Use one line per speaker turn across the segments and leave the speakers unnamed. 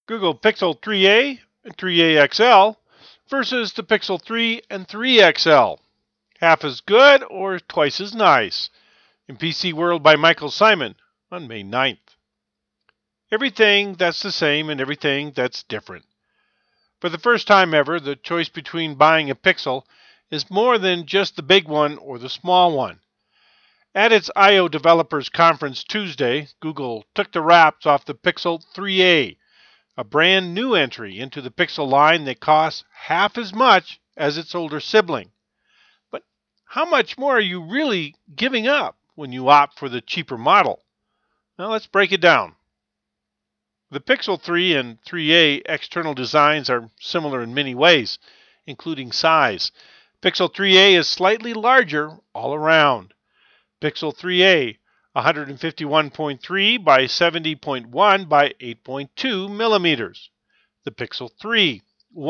Google Pixel 3a and 3a XL versus the Pixel 3 and 3 XL. Half as good or twice as nice. In PC World by Michael Simon on May 9th. Everything that's the same and everything that's different. For the first time ever, the choice between buying a Pixel is more than just the big one or the small one. At its I/O Developers Conference Tuesday, Google took the wraps off the Pixel 3a, a brand new entry into the Pixel line that costs half as much as its older sibling. But how much more are you really giving up when you opt for the cheaper model? Now let's break it down. The Pixel 3 and 3a external designs are similar in many ways, including size. Pixel 3a is slightly larger all around. Pixel 3a 151.3 by 70.1 by 8.2 millimeters. The Pixel 3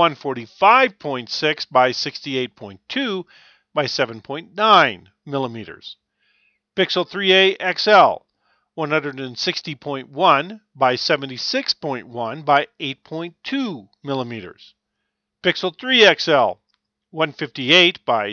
145.6 by 68.2 by 7.9 millimeters. Pixel 3a XL 160.1 by 76.1 by 8.2 millimeters. Pixel 3 XL 158 by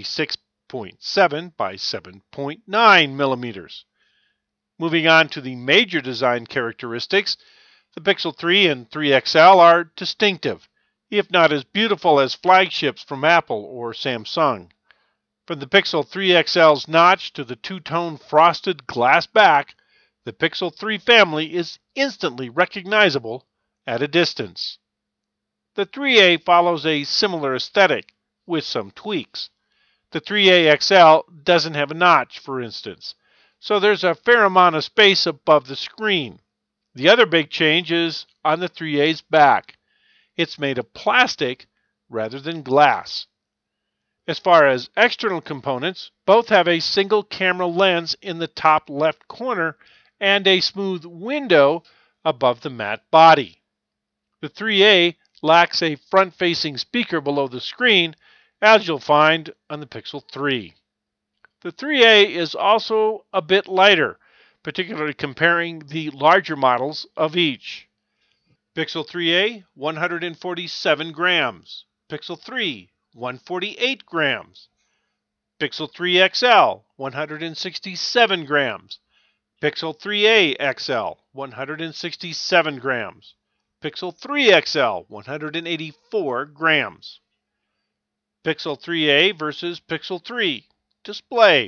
76.7 by 7.9 millimeters. Moving on to the major design characteristics, the Pixel 3 and 3 XL are distinctive, if not as beautiful as flagships from Apple or Samsung. From the Pixel 3 XL's notch to the two-tone frosted glass back, the Pixel 3 family is instantly recognizable at a distance. The 3a follows a similar aesthetic, with some tweaks. The 3a XL doesn't have a notch, for instance, so there's a fair amount of space above the screen. The other big change is on the 3a's back. It's made of plastic rather than glass. As far as external components, both have a single camera lens in the top left corner and a smooth window above the matte body. The 3a lacks a front-facing speaker below the screen, as you'll find on the Pixel 3. The 3a is also a bit lighter, particularly comparing the larger models of each. Pixel 3a, 147 grams. Pixel 3, 148 grams. Pixel 3 XL, 167 grams. Pixel 3a XL, 167 grams. Pixel 3 XL, 184 grams. Pixel 3a versus Pixel 3. Display.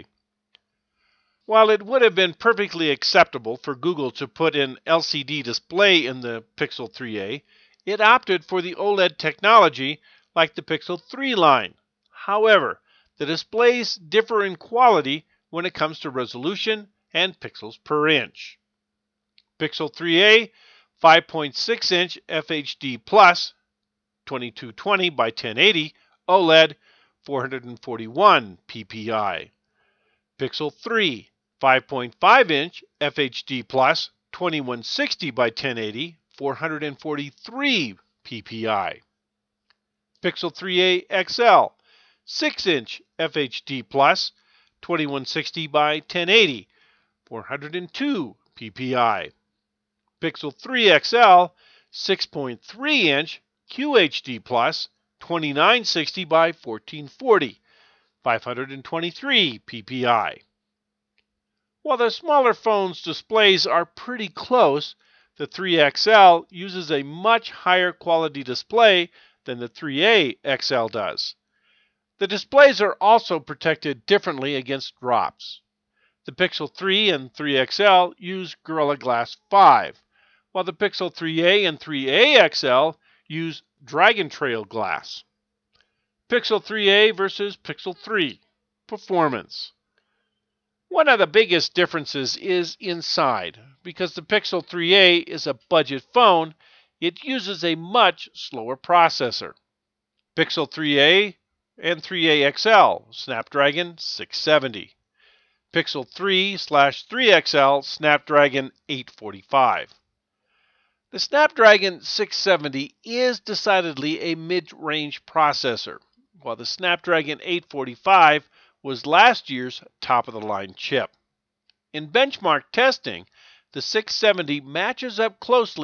While it would have been perfectly acceptable for Google to put an LCD display in the Pixel 3a, it opted for the OLED technology like the Pixel 3 line. However, the displays differ in quality when it comes to resolution and pixels per inch. Pixel 3a 5.6-inch FHD Plus 2220 by 1080 OLED 441 ppi. Pixel 3 5.5-inch FHD Plus 2160 by 1080 443 ppi. Pixel 3a XL 6-inch FHD Plus 2160 by 1080 402 ppi. Pixel 3 XL 6.3-inch QHD Plus 2960 by 1440 523 ppi. While the smaller phone's displays are pretty close, the 3XL uses a much higher quality display than the 3A XL does. The displays are also protected differently against drops. The Pixel 3 and 3XL use Gorilla Glass 5, while the Pixel 3a and 3a XL use Dragon Trail glass. Pixel 3a versus Pixel 3. Performance. One of the biggest differences is inside. Because the Pixel 3a is a budget phone, it uses a much slower processor. Pixel 3a and 3a XL, Snapdragon 670. Pixel 3/3XL, Snapdragon 845. The Snapdragon 670 is decidedly a mid-range processor, while the Snapdragon 845 was last year's top-of-the-line chip. In benchmark testing, the 670 matches up closely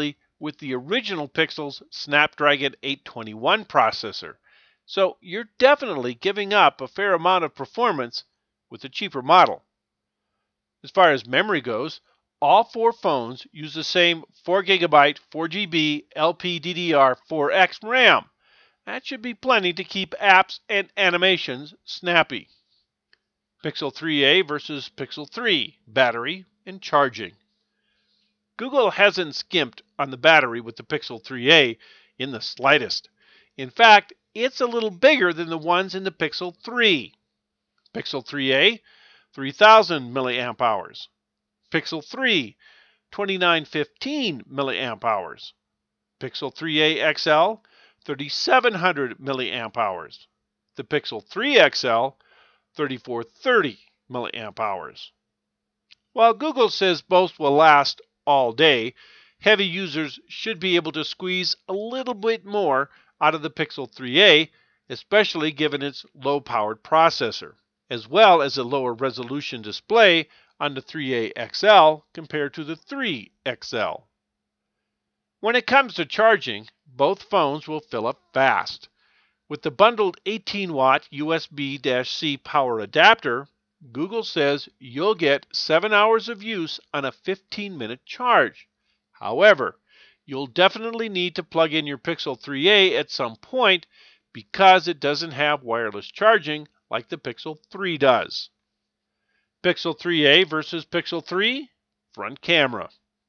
with the original Pixel's Snapdragon 821 processor, so you're definitely giving up a fair amount of performance with a cheaper model. As far as memory goes, all four phones use the same 4GB 4GB LPDDR4X RAM. That should be plenty to keep apps and animations snappy. Pixel 3a versus Pixel 3, battery and charging. Google hasn't skimped on the battery with the Pixel 3a in the slightest. In fact, it's a little bigger than the ones in the Pixel 3. Pixel 3a, 3000 milliamp hours. Pixel 3, 2915 milliamp hours. Pixel 3a XL, 3700 milliamp hours. The Pixel 3 XL, 3430 milliamp hours. While Google says both will last all day, heavy users should be able to squeeze a little bit more out of the Pixel 3a, especially given its low-powered processor, as well as a lower resolution display on the 3a XL compared to the 3 XL. When it comes to charging, both phones will fill up fast. With the bundled 18-watt USB-C power adapter, Google says you'll get 7 hours of use on a 15-minute charge. However, you'll definitely need to plug in your Pixel 3a at some point because it doesn't have wireless charging like the Pixel 3 does. Pixel 3a versus Pixel 3, front camera.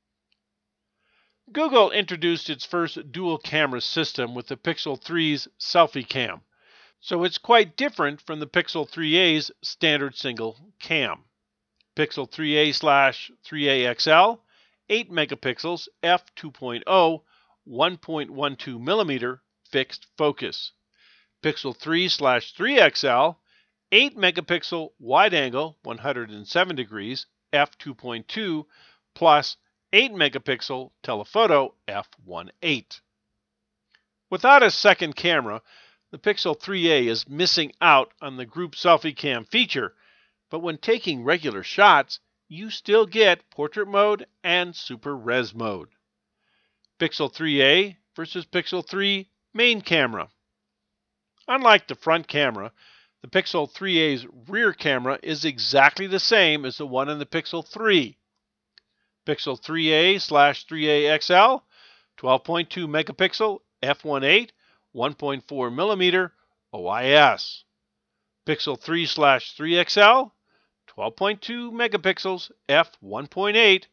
Google introduced its first dual camera system with the Pixel 3's Selfie Cam, so it's quite different from the Pixel 3a's standard single cam. Pixel 3a/3a XL, 8 megapixels f2.0, 1.12mm fixed focus. Pixel 3/3 XL, 8 megapixel wide angle 107 degrees f2.2 plus 8 megapixel telephoto f1.8. Without a second camera, the Pixel 3a is missing out on the group selfie cam feature, but when taking regular shots, you still get portrait mode and super res mode. Pixel 3a versus Pixel 3 main camera. Unlike the front camera, the Pixel 3a's rear camera is exactly the same as the one in the Pixel 3. Pixel 3a/3a XL, 12.2 megapixel f1.8, 1.4mm OIS. Pixel 3/3 XL, 12.2 megapixels f1.8,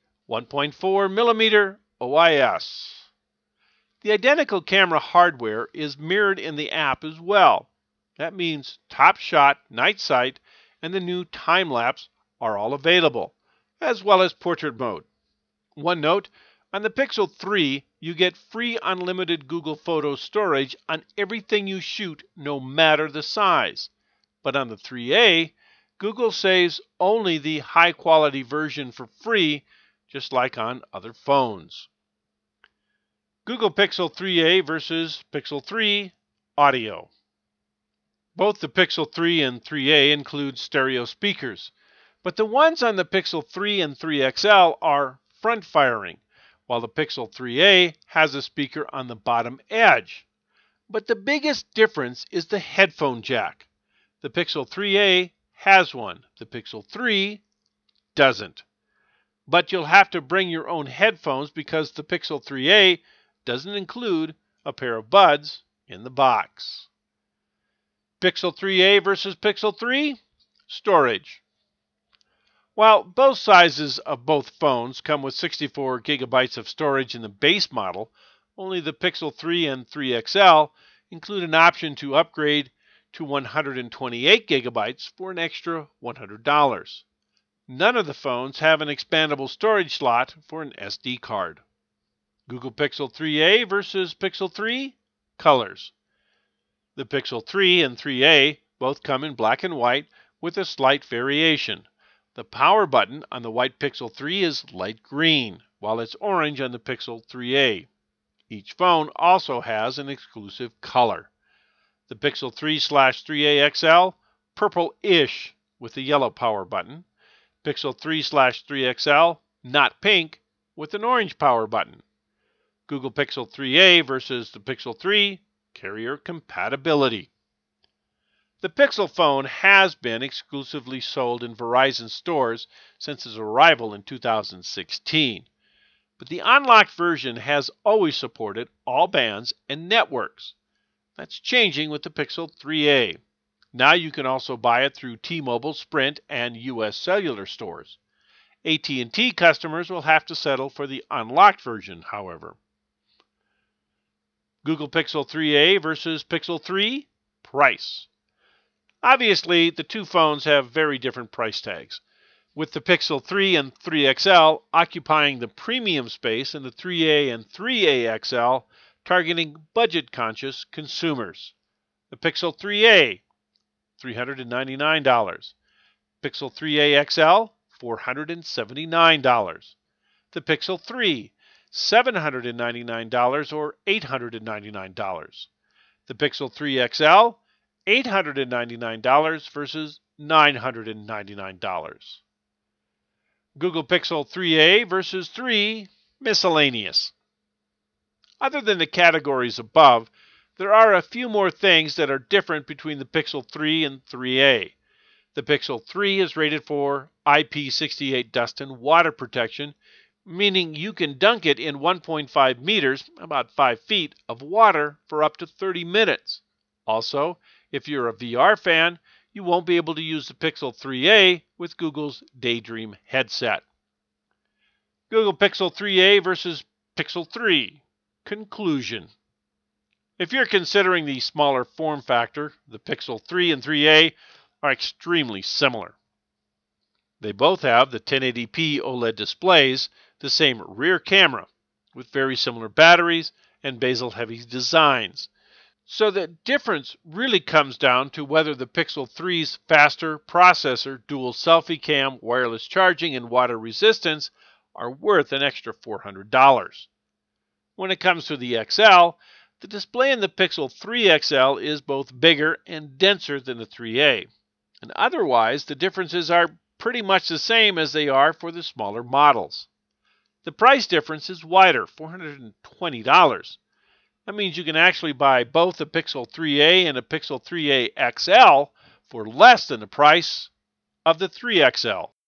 1.4mm OIS. The identical camera hardware is mirrored in the app as well. That means Top Shot, Night Sight, and the new Time Lapse are all available, as well as portrait mode. One note, on the Pixel 3, you get free unlimited Google Photos storage on everything you shoot, no matter the size. But on the 3a, Google saves only the high-quality version for free, just like on other phones. Google Pixel 3a versus Pixel 3 audio. Both the Pixel 3 and 3a include stereo speakers, but the ones on the Pixel 3 and 3 XL are front-firing, while the Pixel 3a has a speaker on the bottom edge. But the biggest difference is the headphone jack. The Pixel 3a has one, the Pixel 3 doesn't. But you'll have to bring your own headphones because the Pixel 3a doesn't include a pair of buds in the box. Pixel 3a versus Pixel 3 storage. While both sizes of both phones come with 64 gigabytes of storage in the base model, only the Pixel 3 and 3 XL include an option to upgrade to 128 gigabytes for an extra $100. None of the phones have an expandable storage slot for an SD card. Google Pixel 3a versus Pixel 3 colors. The Pixel 3 and 3a both come in black and white with a slight variation. The power button on the white Pixel 3 is light green, while it's orange on the Pixel 3a. Each phone also has an exclusive color. The Pixel 3/3a XL, purple-ish with a yellow power button. Pixel 3/3 XL, not pink, with an orange power button. Google Pixel 3a versus the Pixel 3, carrier compatibility. The Pixel phone has been exclusively sold in Verizon stores since its arrival in 2016. But the unlocked version has always supported all bands and networks. That's changing with the Pixel 3a. Now you can also buy it through T-Mobile, Sprint, and US Cellular stores. AT&T customers will have to settle for the unlocked version, however. Google Pixel 3a versus Pixel 3, price. Obviously, the two phones have very different price tags, with the Pixel 3 and 3 XL occupying the premium space and the 3a and 3a XL targeting budget-conscious consumers. The Pixel 3a, $399. Pixel 3a XL, $479. The Pixel 3, $799 or $899. The Pixel 3 XL, $899 versus $999. Google Pixel 3a versus 3, miscellaneous. Other than the categories above, there are a few more things that are different between the Pixel 3 and 3a. The Pixel 3 is rated for IP68 dust and water protection, meaning you can dunk it in 1.5 meters, about 5 feet, of water for up to 30 minutes. Also, if you're a VR fan, you won't be able to use the Pixel 3a with Google's Daydream headset. Google Pixel 3a versus Pixel 3. Conclusion. If you're considering the smaller form factor, the Pixel 3 and 3a are extremely similar. They both have the 1080p OLED displays, the same rear camera, with very similar batteries and bezel-heavy designs. So the difference really comes down to whether the Pixel 3's faster processor, dual selfie cam, wireless charging, and water resistance are worth an extra $400. When it comes to the XL, the display in the Pixel 3 XL is both bigger and denser than the 3a. And otherwise, the differences are pretty much the same as they are for the smaller models. The price difference is wider, $420. That means you can actually buy both a Pixel 3a and a Pixel 3a XL for less than the price of the 3 XL.